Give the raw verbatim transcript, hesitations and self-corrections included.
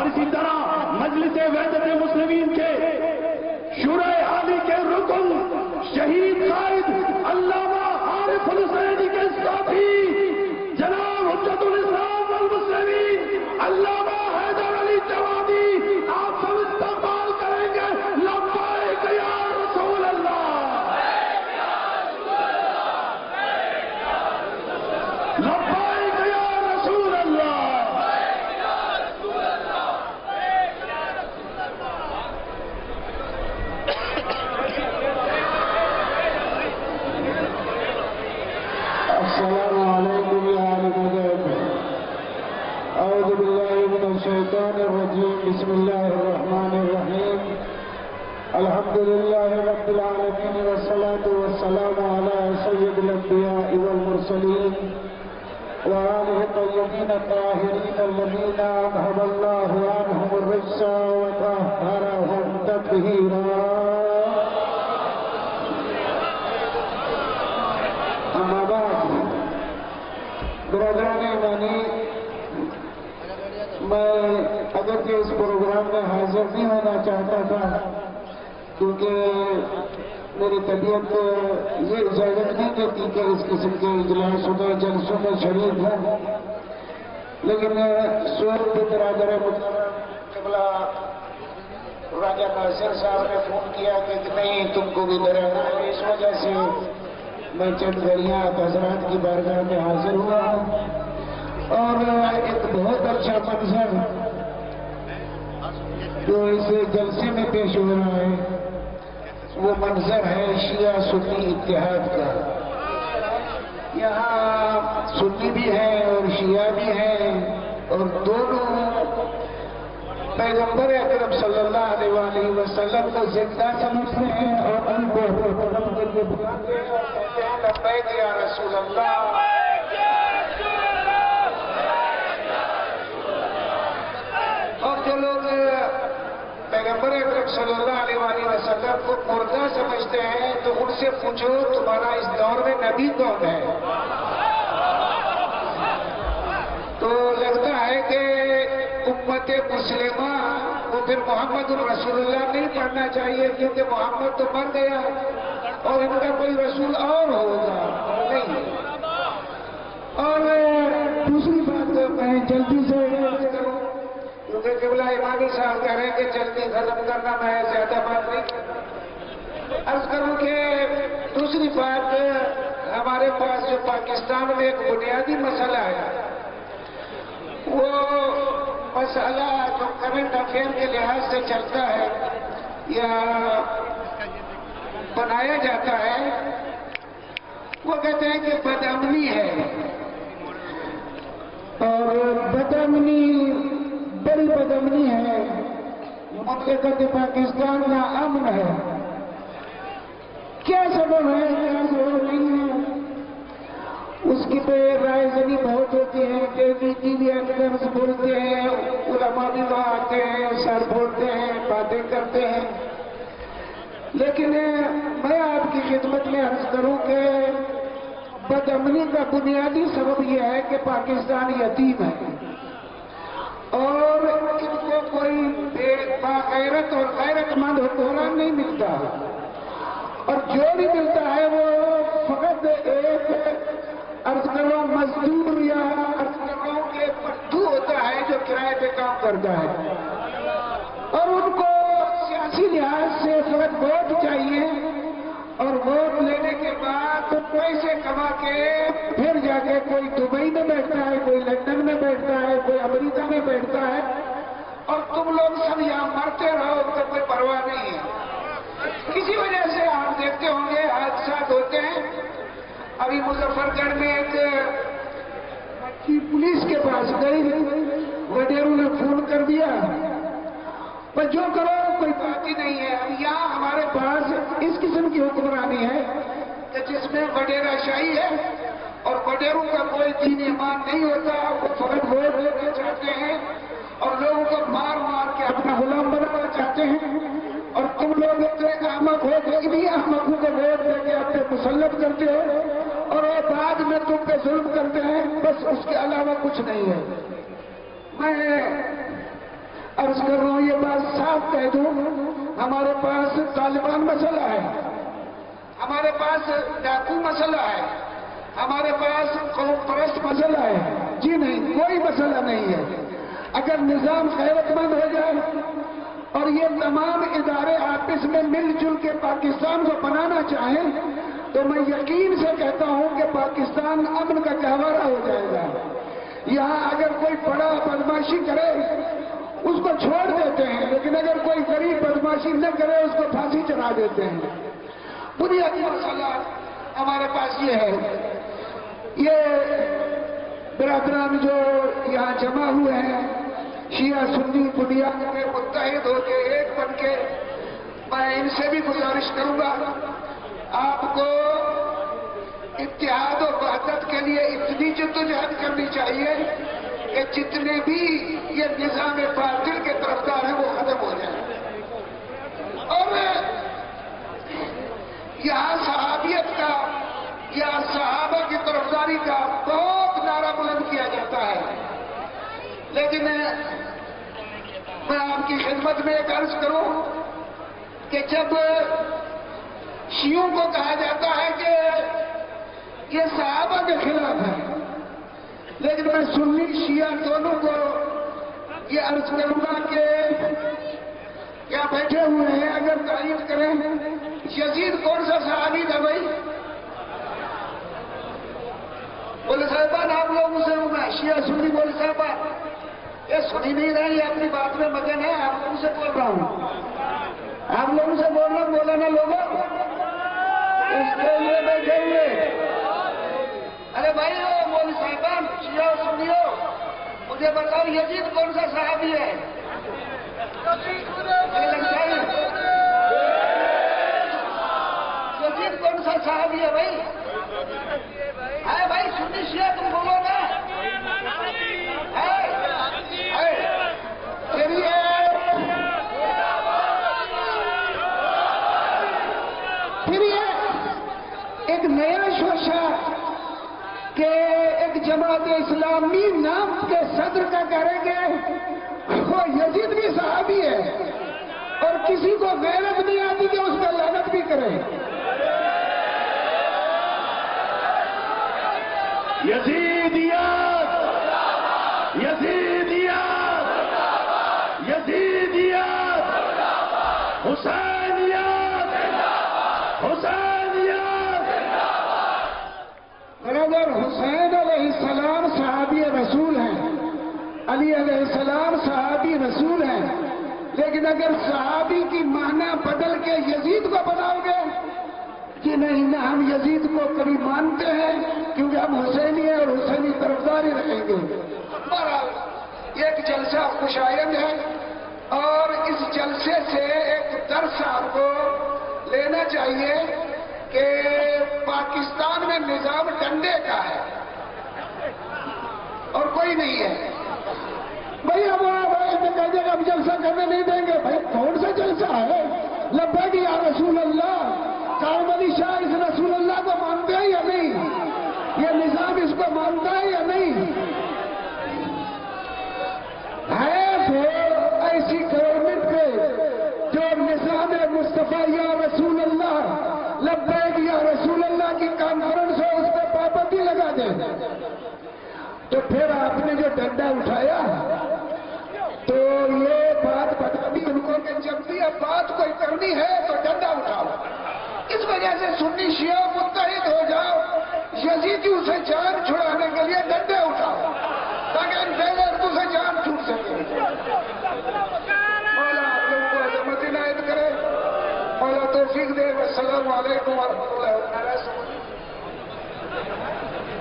اسی طرح مجلس وحدت مسلمین کے شورائے عالی کے رکن شہید قائد علامہ عارف الحسینی کے ساتھی جناب حجت الاسلام والمسلمین علامہ حیدر علی جوادی آپ سب استقبال کریں گے۔ لبیک یا رسول اللہ، لبیک یا رسول اللہ۔ السلام علیکم یا اہل مدد، اعوذ باللہ من الشیطان الرجیم، بسم اللہ الرحمن الرحیم، الحمد للہ رب العالمین، والصلاة والسلام علی سید الانبیاء والمرسلین وآلہ الطیبین الطاہرین الذین اذہب اللہ عنہم الرجس وطہرہم تطہیرا۔ اما بعد، برادران ایمانی، میں اگرچہ اس پروگرام میں حاضر نہیں ہونا چاہتا تھا کیونکہ میری طبیعت یہ اجازت نہیں دیتی کہ اس قسم کے اجلاسوں میں جلسوں میں شریک ہوں، لیکن سور کے برادر محترم قبلہ راجہ ناصر صاحب نے فون کیا کہ نہیں تم کو بھی رہنا ہے، اس وجہ سے میں چند گھڑیاں حضرات کی بارگاہ میں حاضر ہوا ہوں، اور ایک بہت اچھا منظر جو اس جلسے میں پیش ہو رہا ہے وہ منظر ہے شیعہ سنی اتحاد کا۔ یہاں سنی بھی ہے اور شیعہ بھی ہے، اور دونوں پیغمبر اکرم صلی اللہ علیہ وآلہ وسلم کو زندہ سمجھتے ہیں اور ان کو بلاتے ہیں اور کہتے ہیں لبیک یا رسول اللہ۔ اور جو لوگ پیغمبر اکرم صلی اللہ علیہ وآلہ وسلم کو مردہ سمجھتے ہیں تو ان سے پوچھو تمہارا اس دور میں نبی کون ہے؟ تو لگتا ہے کہ امت مسلمہ کو پھر محمد الرسول اللہ نہیں پڑھنا چاہیے، کیونکہ محمد تو مر گیا اور ان کا کوئی رسول اور ہوگا نہیں۔ اور دوسری بات میں جلدی سے کروں کیونکہ قبلہ امامی صاحب کہہ رہے ہیں کہ جلدی ختم کرنا، میں زیادہ بات نہیں عرض کروں کہ دوسری بات، ہمارے پاس جو پاکستان میں ایک بنیادی مسئلہ ہے وہ مسئلہ جو کرنٹ افیئر کے لحاظ سے چلتا ہے یا بنایا جاتا ہے، وہ کہتے ہیں کہ بدامنی ہے، اور بدامنی بڑی بدامنی ہے، مملکت پاکستان کا امن ہے۔ کیا سبب ہے، کیا سبب نہیں ہے، اس کی پہ رائے زنی بہت ہوتی ہے، T V T V anchors بولتے ہیں، علماء بھی وہاں آتے ہیں، سر بولتے ہیں، باتیں کرتے ہیں، لیکن میں آپ کی خدمت میں عرض کروں کہ بدامنی کا بنیادی سبب یہ ہے کہ پاکستان یتیم ہے اور ان کو کوئی باغیرت اور غیرت مند حکمران نہیں ملتا، اور جو بھی ملتا ہے وہ فقط ایک عرض کرو مزدور یا عرض کرو کہ پٹھو ہوتا ہے جو کرائے پہ کام کرتا ہے، اور ان کو سیاسی لحاظ سے فقط ووٹ چاہیے، اور ووٹ لینے کے بعد پیسے کما کے پھر جا کے کوئی دبئی میں بیٹھتا ہے، کوئی لندن میں بیٹھتا ہے، کوئی امریکہ میں بیٹھتا ہے، اور تم لوگ سب یہاں مرتے رہو تو کوئی پرواہ نہیں ہے۔ کسی وجہ سے آپ دیکھتے ہوں گے حادثات ہوتے ہیں۔ ابھی مظفر گڑھ میں ایک پولیس کے پاس گئی، وڈیرو نے فون کر دیا، پر جو کرو کوئی بات ہی نہیں ہے۔ اب یہاں ہمارے پاس اس قسم کی حکمرانی ہے کہ جس میں وڈیرا شاہی ہے اور وڈیروں کا کوئی دین ایمان نہیں ہوتا، وہ فقط ووٹ لینا چاہتے ہیں اور لوگوں کو مار مار کے اپنا غلام بنانا چاہتے ہیں، اور تم لوگ اتنے احمق ہو کہ انہیں احمقوں کو ووٹ دے کے اپنے مسلط کرتے ہو اور وہ بعد میں تم پہ ظلم کرتے ہیں، بس اس کے علاوہ کچھ نہیں ہے۔ میں عرض کر رہا ہوں یہ بات صاف کہہ دوں، ہمارے پاس طالبان مسئلہ ہے، ہمارے پاس ڈاکو مسئلہ ہے، ہمارے پاس قوم پرست مسئلہ ہے، جی نہیں، کوئی مسئلہ نہیں ہے۔ اگر نظام غیرت مند ہو جائے اور یہ تمام ادارے آپس میں مل جل کے پاکستان کو بنانا چاہیں تو میں یقین سے کہتا ہوں کہ پاکستان امن کا گہوارہ ہو جائے گا۔ یہاں اگر کوئی بڑا بدماشی کرے اس کو چھوڑ دیتے ہیں، لیکن اگر کوئی غریب بدماشی نہ کرے اس کو پھانسی چڑھا دیتے ہیں۔ بنیادی مسئلہ ہمارے پاس یہ ہے، یہ برادران جو یہاں جمع ہوئے ہیں شیعہ سنی بنیاد میں متحد ہو کے ایک بن کے، میں ان سے بھی گزارش کروں گا آپ کو اتحاد و وحدت کے لیے اتنی جدوجہد کرنی چاہیے کہ جتنے بھی یہ نظام باطل کے طرفدار ہیں وہ ختم ہو جائیں۔ اور یہاں صحابیت کا یا صحابہ کی طرفداری کا بہت نعرہ بلند کیا جاتا ہے، لیکن میں آپ کی خدمت میں ایک عرض کروں کہ جب شیعوں کو کہا جاتا ہے کہ یہ صحابہ کے خلاف ہے، لیکن میں سنی شیعہ دونوں کو یہ عرض کروں گا کہ کیا بیٹھے ہوئے ہیں اگر تعریف کریں یزید کون سا صحابی تھا بھائی؟ بولے صاحبان آپ لوگوں سے ہوں میں شیعہ سنی بولے صاحبان یہ سنی نہیں رہے، یہ اپنی بات میں مگن ہے، آپ لوگوں سے بول رہا ہوں، آپ لوگوں سے بول رہا ہوں، بولا نا لوگوں اس کے لیے بیٹھے ہوئے۔ ارے بھائی ہو مول صاحبان شیعہ سنی ہو، مجھے بتاؤ یزید کون سا صحابی ہے؟ یزید کون سا صحابی ہے بھائی؟ ہے بھائی سنی شیعہ تم بولو نا، پھر یہ ایک نیا شوشہ کہ ایک جماعت اسلامی نام کے صدر کا کریں گے وہ یزید بھی صحابی ہے اور کسی کو غیرت نہیں آتی کہ اس کا لعنت بھی کرے۔ یزیدیات یزیدیات یزیدیات حسینیات حسینیات۔ برادر حسین علیہ السلام صحابی رسول ہیں، علی علیہ السلام صحابی رسول ہیں، لیکن اگر صحابی کی معنی بدل کے یزید کو بناؤ گے کہ نہیں نہ ہم یزید کو کبھی مانتے ہیں کیونکہ ہم حسینی ہیں اور حسینی طرفدار ہی رہیں گے۔ بہرحال ایک جلسہ خوشائند ہے اور اس جلسے سے ایک درس آپ کو لینا چاہیے کہ پاکستان میں نظام ڈنڈے کا ہے اور کوئی نہیں ہے۔ بھائی ہم کہتے ہیں ہم جلسہ کرنے نہیں دیں گے، بھائی کون سا جلسہ ہے؟ لبیک یا رسول اللہ، قائم علی شاہ اس رسول اللہ کو مانتے ہیں یا نہیں؟ یہ نظام اس کو مانتا ہے یا نہیں؟ ہے تو ایسی گورنمنٹ پہ جو نظام مصطفیٰ یا رسول اللہ لبیک یا رسول اللہ کی کانفرنس ہو اس پہ پابندی لگا دے، تو پھر آپ نے جو ڈنڈا اٹھایا تو یہ بات بتا دی ان کو کہ جب بھی اب بات کوئی کرنی ہے تو ڈنڈا اٹھاؤ۔ اس وجہ سے سنی شیعہ متحد ہو جاؤ، یزیدیوں سے جان چھڑانے کے لیے ڈنڈے اٹھاؤ تاکہ ان بےغیرتوں سے جان چھوٹ سکے۔ مولا آپ لوگوں کو عظمت عنایت کرے، مولا توفیق دے۔ السلام علیکم ورحمۃ اللہ وبرکاتہ۔